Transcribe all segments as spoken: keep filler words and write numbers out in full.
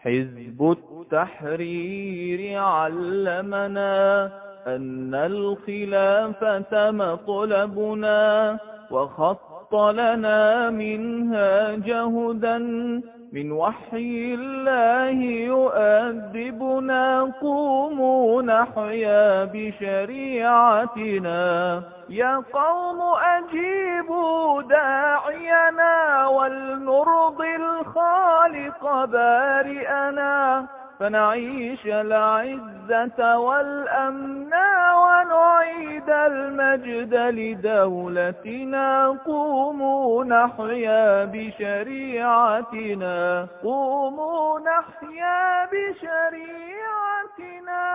حزب التحرير علمنا أن الخلافة مطلبنا، وخط لنا منها جهدا من وحي الله يؤدبنا. قوموا نحيا بشريعتنا، يا قوم أجيبوا داعينا، ولنرضي الخالق بارئنا، فنعيش العزة والأمن ونعيد المجد لدولتنا. قوموا نحيا بشريعتنا، قوموا نحيا بشريعتنا.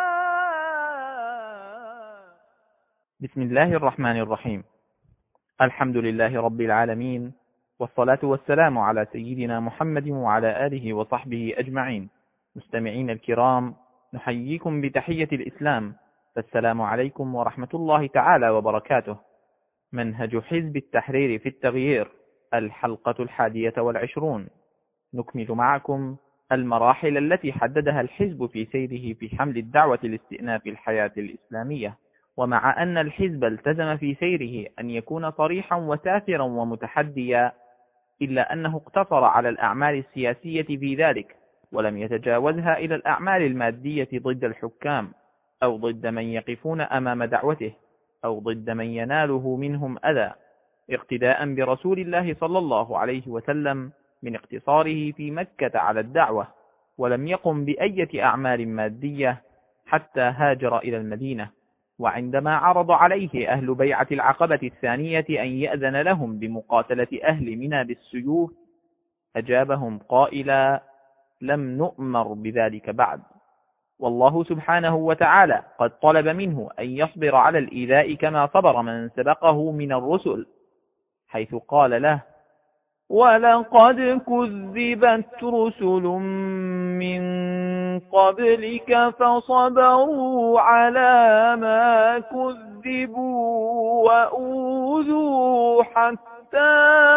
بسم الله الرحمن الرحيم. الحمد لله رب العالمين، والصلاة والسلام على سيدنا محمد وعلى آله وصحبه أجمعين. مستمعين الكرام، نحييكم بتحية الإسلام، فالسلام عليكم ورحمة الله تعالى وبركاته. منهج حزب التحرير في التغيير، الحلقة الحادية والعشرون. نكمل معكم المراحل التي حددها الحزب في سيره في حمل الدعوة لاستئناف الحياة الإسلامية. ومع أن الحزب التزم في سيره أن يكون صريحا وسافرا ومتحديا، إلا أنه اقتصر على الأعمال السياسية في ذلك، ولم يتجاوزها إلى الأعمال المادية ضد الحكام، أو ضد من يقفون أمام دعوته، أو ضد من يناله منهم أذى، اقتداء برسول الله صلى الله عليه وسلم من اقتصاره في مكة على الدعوة، ولم يقم بأية أعمال مادية حتى هاجر إلى المدينة. وعندما عرض عليه أهل بيعة العقبة الثانية أن يأذن لهم بمقاتلة أهل منى بالسيوف، أجابهم قائلا: لم نؤمر بذلك بعد. والله سبحانه وتعالى قد طلب منه أن يصبر على الإيذاء كما صبر من سبقه من الرسل، حيث قال له: ولقد كذبت رسل من قبلك فصبروا على ما كذبوا وأوذوا حتى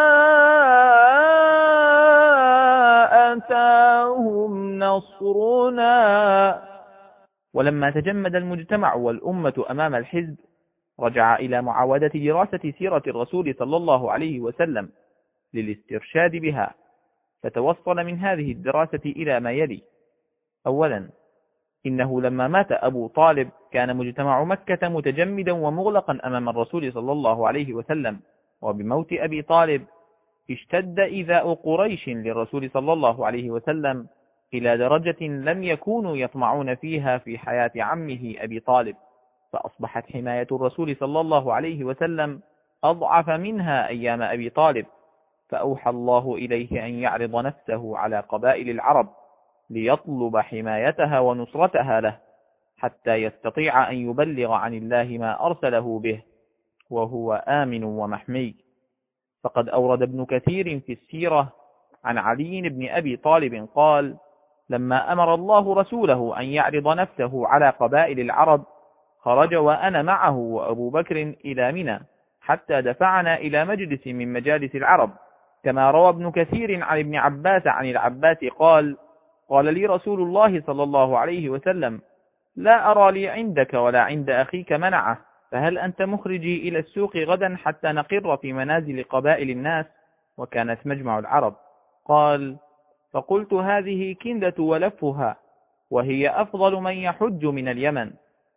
أتاهم نصرنا. ولما تجمد المجتمع والأمة أمام الحزب، رجع إلى معاودة دراسة سيرة الرسول صلى الله عليه وسلم للاسترشاد بها، فتوصل من هذه الدراسة إلى ما يلي. أولا، إنه لما مات أبو طالب كان مجتمع مكة متجمدا ومغلقا أمام الرسول صلى الله عليه وسلم، وبموت أبي طالب اشتد إيذاء قريش للرسول صلى الله عليه وسلم إلى درجة لم يكونوا يطمعون فيها في حياة عمه أبي طالب، فأصبحت حماية الرسول صلى الله عليه وسلم أضعف منها أيام أبي طالب، فأوحى الله إليه أن يعرض نفسه على قبائل العرب ليطلب حمايتها ونصرتها له، حتى يستطيع أن يبلغ عن الله ما أرسله به، وهو آمن ومحمي. فقد أورد ابن كثير في السيرة عن علي بن أبي طالب قال: لما أمر الله رسوله أن يعرض نفسه على قبائل العرب، خرج وأنا معه وأبو بكر إلى منى، حتى دفعنا إلى مجلس من مجالس العرب. كما روى ابن كثير عن ابن عباس عن العباس قال: قال لي رسول الله صلى الله عليه وسلم: لا أرى لي عندك ولا عند أخيك منعه، فهل أنت مخرجي إلى السوق غدا حتى نقر في منازل قبائل الناس؟ وكانت مجمع العرب. قال: فقلت: هذه كندة ولفها، وهي أفضل من يحج من اليمن،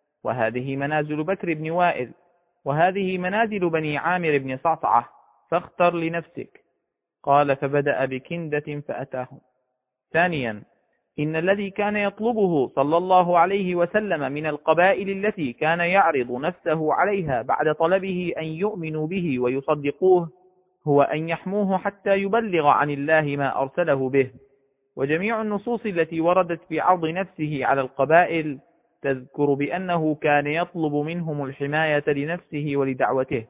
وهذه منازل بكر بن وائل، وهذه منازل بني عامر بن صعصعة، فاختر لنفسك. قال: فبدأ بكندة فأتاهم. ثانيا، إن الذي كان يطلبه صلى الله عليه وسلم من القبائل التي كان يعرض نفسه عليها بعد طلبه أن يؤمنوا به ويصدقوه هو أن يحموه حتى يبلغ عن الله ما أرسله به. وجميع النصوص التي وردت في عرض نفسه على القبائل تذكر بأنه كان يطلب منهم الحماية لنفسه ولدعوته.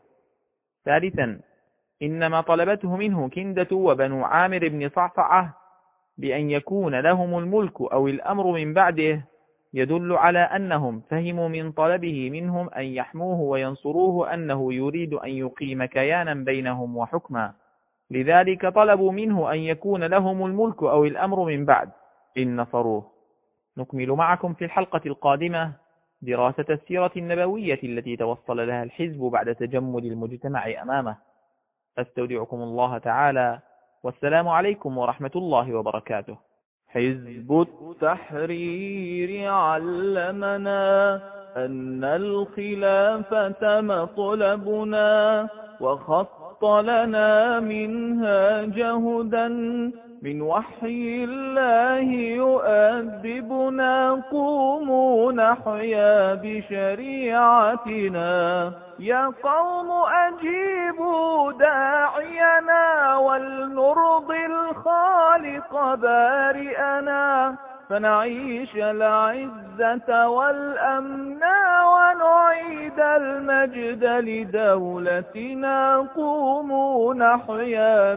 ثالثا، إنما طلبته منه كندة وبنو عامر بن صعصعة بأن يكون لهم الملك أو الأمر من بعده يدل على أنهم فهموا من طلبه منهم أن يحموه وينصروه أنه يريد أن يقيم كيانا بينهم وحكما، لذلك طلبوا منه أن يكون لهم الملك أو الأمر من بعد، إن نصروه. نكمل معكم في الحلقة القادمة دراسة السيرة النبوية التي توصل لها الحزب بعد تجمد المجتمع أمامه. أستودعكم الله تعالى، والسلام عليكم ورحمة الله وبركاته. حزب التحرير علمنا أن الخلافة مطلبنا، وخط لنا منها جهدا من وحي الله يؤدبنا. قوموا نحيا بشريعتنا، يا قوم أجيبوا داعينا، ولنرضي الخالق بارئنا، فنعيش العزة والأمن ونعيد المجد لدولتنا. قوموا نحيا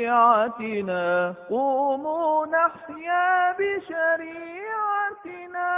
بشريعتنا، قوموا نحيا بشريعتنا.